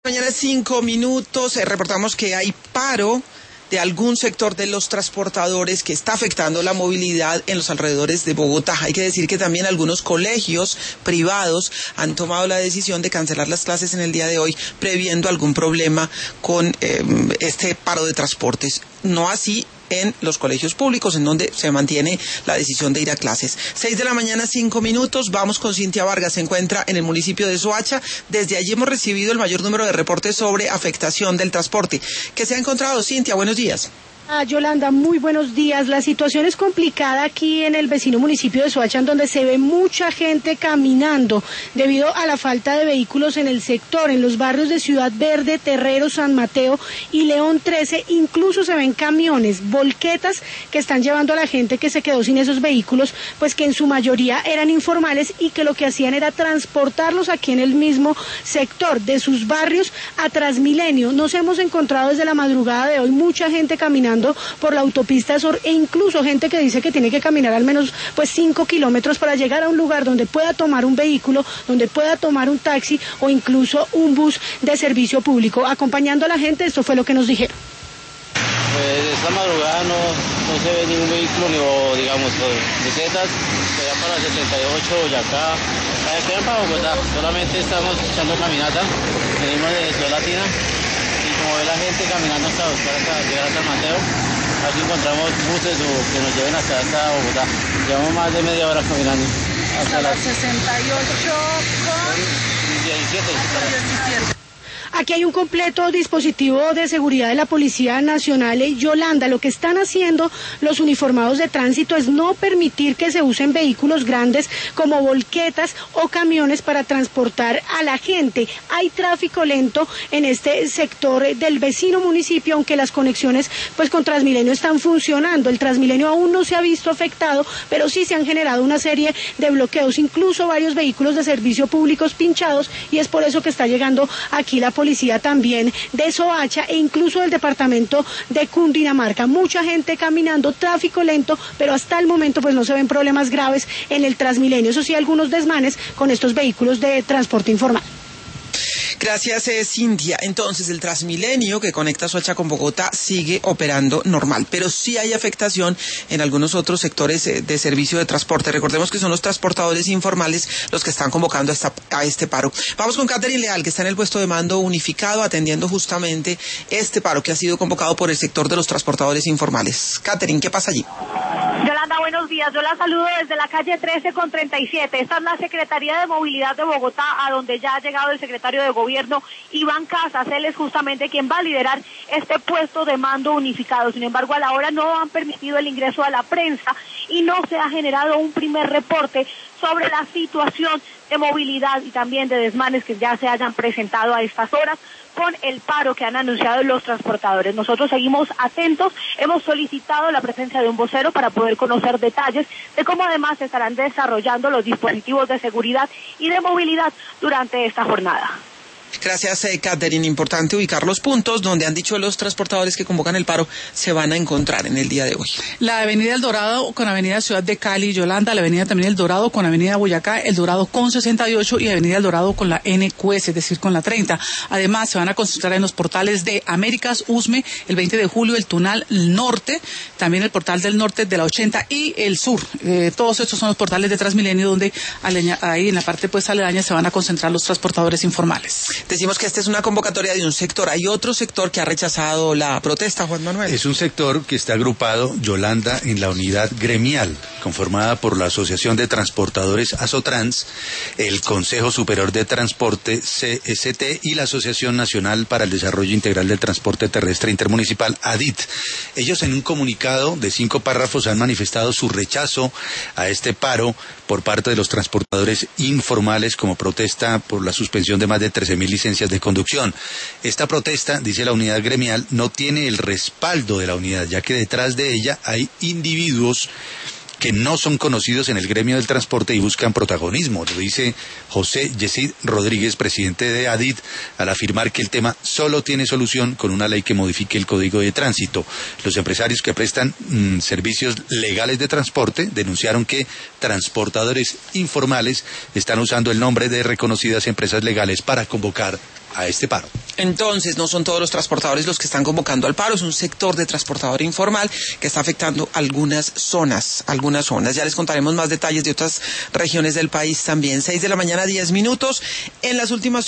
Mañana 5 minutos, reportamos que hay paro de algún sector de los transportadores que está afectando la movilidad en los alrededores de Bogotá. Hay que decir que también algunos colegios privados han tomado la decisión de cancelar las clases en el día de hoy, previendo algún problema con este paro de transportes. No así en los colegios públicos, en donde se mantiene la decisión de ir a clases. 6 de la mañana, 5 minutos, vamos con Cintia Vargas, se encuentra en el municipio de Soacha. Desde allí hemos recibido el mayor número de reportes sobre afectación del transporte. ¿Qué se ha encontrado, Cintia? Buenos días. Yolanda, muy buenos días. La situación es complicada aquí en el vecino municipio de Soacha, en donde se ve mucha gente caminando debido a la falta de vehículos en el sector. En los barrios de Ciudad Verde, Terrero, San Mateo y León 13, incluso se ven camiones, volquetas que están llevando a la gente que se quedó sin esos vehículos, pues que en su mayoría eran informales y que lo que hacían era transportarlos aquí en el mismo sector, de sus barrios a Transmilenio. Nos hemos encontrado desde la madrugada de hoy mucha gente caminando por la autopista Sur e incluso gente que dice que tiene que caminar al menos 5 kilómetros para llegar a un lugar donde pueda tomar un vehículo, donde pueda tomar un taxi o incluso un bus de servicio público. Acompañando a la gente, esto fue lo que nos dijeron. Pues esta madrugada no se ve ningún vehículo, ni digamos, busetas, allá para 78, Boyacá, quedan para Bogotá, solamente estamos echando caminata, venimos de Ciudad Latina. Como ve la gente caminando hasta llegar a San Mateo, aquí encontramos buses que nos lleven hasta Bogotá. Llevamos más de media hora caminando. Hasta las 68 con 17. Aquí hay un completo dispositivo de seguridad de la Policía Nacional. Yolanda, lo que están haciendo los uniformados de tránsito es no permitir que se usen vehículos grandes como volquetas o camiones para transportar a la gente. Hay tráfico lento en este sector del vecino municipio, aunque las conexiones con Transmilenio están funcionando. El Transmilenio aún no se ha visto afectado, pero sí se han generado una serie de bloqueos, incluso varios vehículos de servicio públicos pinchados, y es por eso que está llegando aquí la policía también de Soacha e incluso del departamento de Cundinamarca. Mucha gente caminando, tráfico lento, pero hasta el momento no se ven problemas graves en el Transmilenio. Eso sí, algunos desmanes con estos vehículos de transporte informal. Gracias, Cintia. Entonces, el Transmilenio que conecta Soacha con Bogotá sigue operando normal, pero sí hay afectación en algunos otros sectores de servicio de transporte. Recordemos que son los transportadores informales los que están convocando a este paro. Vamos con Catherine Leal, que está en el puesto de mando unificado atendiendo justamente este paro que ha sido convocado por el sector de los transportadores informales. Catherine, ¿qué pasa allí? Yolanda, buenos días. Yo la saludo desde la calle 13 con 37. Esta es la Secretaría de Movilidad de Bogotá, a donde ya ha llegado el secretario de Gobierno, Iván Casas. Él es justamente quien va a liderar este puesto de mando unificado. Sin embargo, a la hora no han permitido el ingreso a la prensa y no se ha generado un primer reporte sobre la situación de movilidad y también de desmanes que ya se hayan presentado a estas horas con el paro que han anunciado los transportadores. Nosotros seguimos atentos, hemos solicitado la presencia de un vocero para poder conocer detalles de cómo además se estarán desarrollando los dispositivos de seguridad y de movilidad durante esta jornada. Gracias, Catherine. Importante ubicar los puntos donde han dicho los transportadores que convocan el paro se van a encontrar en el día de hoy. La avenida El Dorado con avenida Ciudad de Cali, Yolanda, la avenida también El Dorado con avenida Boyacá, El Dorado con 68 y avenida El Dorado con la NQS, es decir, con la 30. Además, se van a concentrar en los portales de Américas, Usme, el 20 de julio, el Tunal Norte, también el portal del norte de la 80 y el sur. Todos estos son los portales de Transmilenio donde ahí en la parte aledaña se van a concentrar los transportadores informales. Decimos que esta es una convocatoria de un sector. Hay otro sector que ha rechazado la protesta, Juan Manuel. Es un sector que está agrupado, Yolanda, en la unidad gremial, conformada por la Asociación de Transportadores Asotrans, el Consejo Superior de Transporte, CST, y la Asociación Nacional para el Desarrollo Integral del Transporte Terrestre Intermunicipal, ADIT. Ellos en un comunicado de 5 párrafos han manifestado su rechazo a este paro por parte de los transportadores informales como protesta por la suspensión de más de 13.000 licencias de conducción. Esta protesta, dice la unidad gremial, no tiene el respaldo de la unidad, ya que detrás de ella hay individuos que no son conocidos en el gremio del transporte y buscan protagonismo. Lo dice José Yesid Rodríguez, presidente de ADIT, al afirmar que el tema solo tiene solución con una ley que modifique el Código de Tránsito. Los empresarios que prestan servicios legales de transporte denunciaron que transportadores informales están usando el nombre de reconocidas empresas legales para convocar a este paro. Entonces, no son todos los transportadores los que están convocando al paro, es un sector de transportador informal que está afectando algunas zonas. Ya les contaremos más detalles de otras regiones del país también. 6 de la mañana, 10 minutos. En las últimas